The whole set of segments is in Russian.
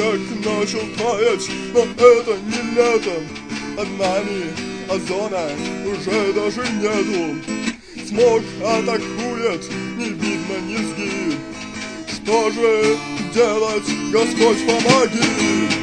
снег начал таять, но это не лето. Над нами озона уже даже нету. Смог атакует, не видно низги. Что же делать, Господь помоги?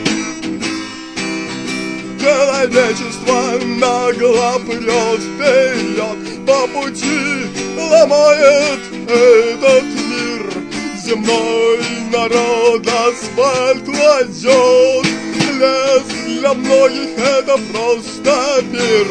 Человечество нагло прет вперед, по пути ломает этот мир. Земной народ асфальт кладет, лес для многих это просто пир.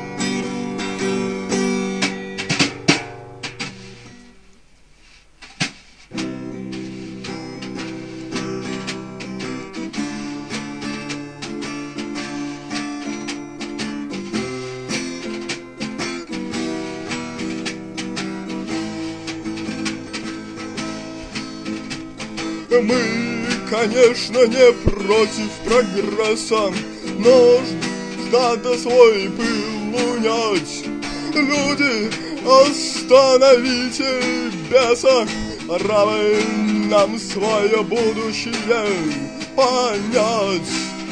Мы, конечно, не против прогресса, но надо свой пыл унять. Люди, остановите беса, пора нам свое будущее понять.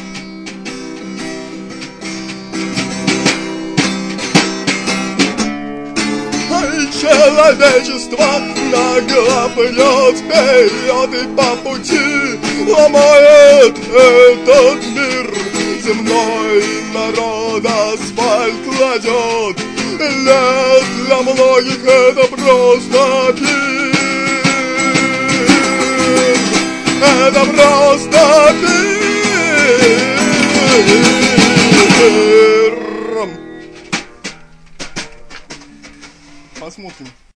Человечество нагло прет вперед и по пути ломает этот мир. Земной народ асфальт кладет, лес для многих это просто пир. Это просто пир. Посмотрим.